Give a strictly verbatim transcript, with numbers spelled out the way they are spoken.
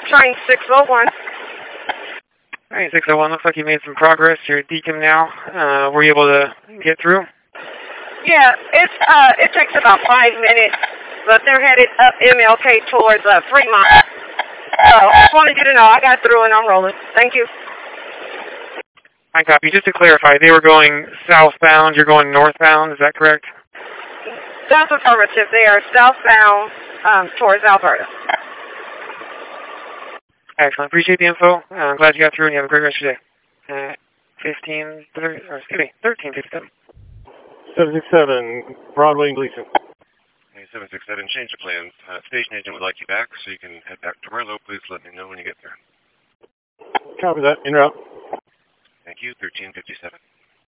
train six oh one. Alright, six oh one, looks like you made some progress. You're at Deacon now. Uh, were you able to get through? Yeah, it's, uh, it takes about five minutes, but they're headed up M L K towards uh, Fremont. So I just wanted you to know I got through and I'm rolling. Thank you. I copy. Just to clarify, they were going southbound, you're going northbound, is that correct? That's affirmative. They are southbound um, towards Alberta. Excellent. Appreciate the info. Uh, I'm glad you got through and you have a great rest of your day. Uh, fifteen, thirty, or excuse me, thirteen fifty-seven. seven six seven, Broadway and Gleason. Hey, seven six seven, change of plans. Uh, station agent would like you back, so you can head back to Merlo. Please let me know when you get there. Copy that. En route. Thank you, thirteen fifty-seven.